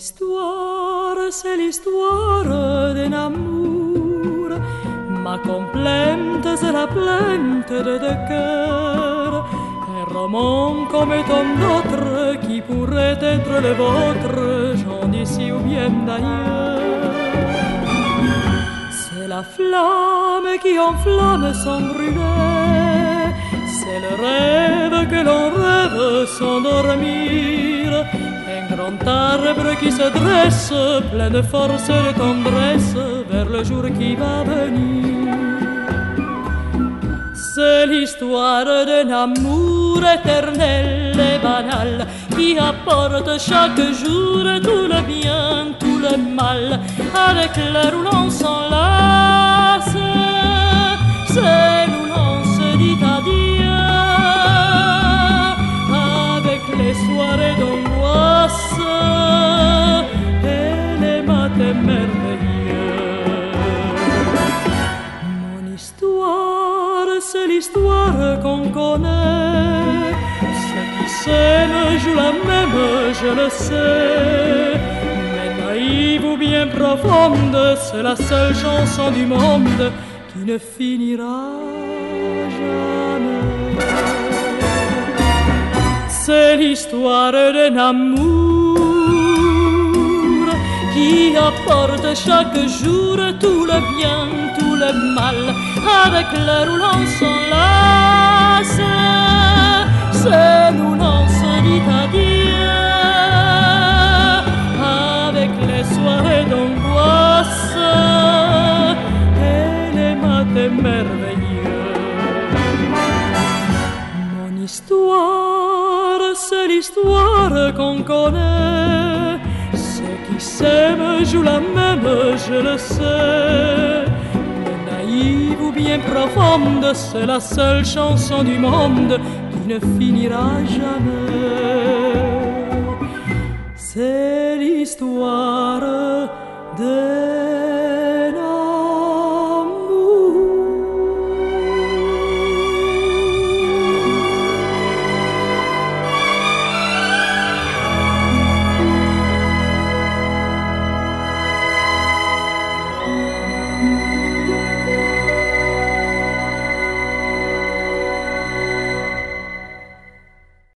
histoire, c'est l'histoire d'un amour. Ma complainte, c'est la plainte de deux cœurs. Un roman comme tant d'autres qui pourrait être le vôtre, j'en d'ici ou bien d'ailleurs. C'est la flamme qui enflamme sans brûler. C'est le rêve que l'on rêve sans dormir. Un grand arbre qui se dresse, plein de force et de tendresse, vers le jour qui va venir. C'est l'histoire d'un amour éternel et banal qui apporte chaque jour tout le bien, tout le mal, avec l'heure où l'on s'enlace. C'est où l'on se dit adieu, avec les soirées d'angoisse et les matins merveilleux. Mon histoire, c'est l'histoire qu'on connaît. Ceux qui s'aiment jouent la même, je le sais. Mais naïve ou bien profonde, c'est la seule chanson du monde qui ne finira jamais. C'est l'histoire d'un amour qui apporte chaque jour tout le bien, tout le mal, avec l'heure où l'on s'enlace. C'est où l'on se dit adieu, avec les soirées d'angoisse et les matins merveilleux. Mon histoire, c'est l'histoire qu'on connaît. Ceux qui s'aiment jouent la même, je le sais. Mais naïve ou bien profonde, c'est la seule chanson du monde qui ne finira jamais. C'est l'histoire de